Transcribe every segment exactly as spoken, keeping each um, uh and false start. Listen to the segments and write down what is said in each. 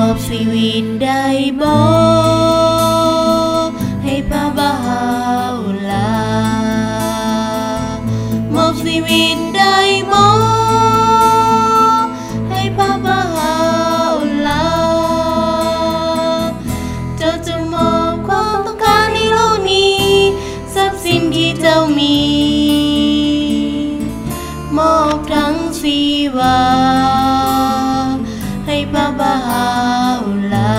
อบชีวิตได้บ่ให้พระบาลามอบชีวิตได้บ่ให้พระบาลาเจ้าจะมอบความต้องการในโลกนี้ทรัพย์สินที่เจ้ามีมอบทั้งชีวาให้พระบาลา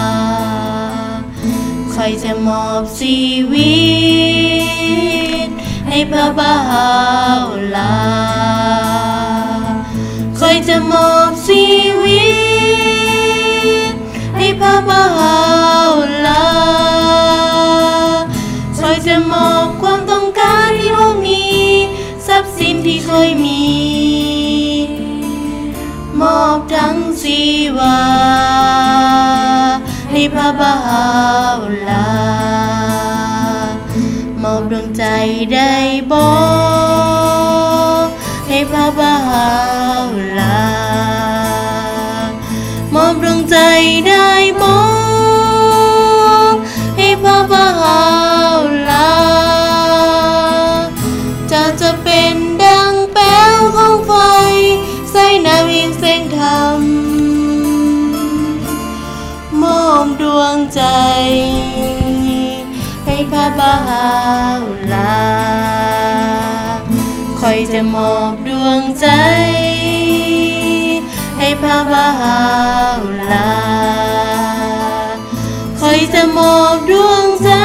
ใครจะมอบชีวิตให้พระบาลาใครจะมอบชีวิตให้พระบาลาใครจะมอบความต้องการที่โลกนี้ทรัพย์สินที่เคยมีมอบทั้งชีวาให้พระบาลามอบดวงใจได้บ่ให้พระบาลามอบดวงใจได้บ่ให้พระบาลาจะจะเป็นดังแป้วของไฟใส่น้ำยิ่งเส้นธรรมมอบดวงใจให้พระบาลาคอยจะมอบดวงใจให้พระบาลาคอยจะมอบดวงใจ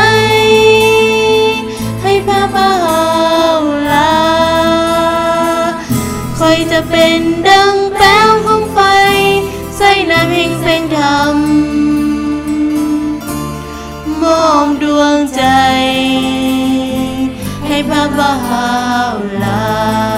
ให้พระบาลาคอยจะเป็นดังแป้วของไฟใส่น้ำแห่งแสงธรรมมอบดวงใจให้พระบาลา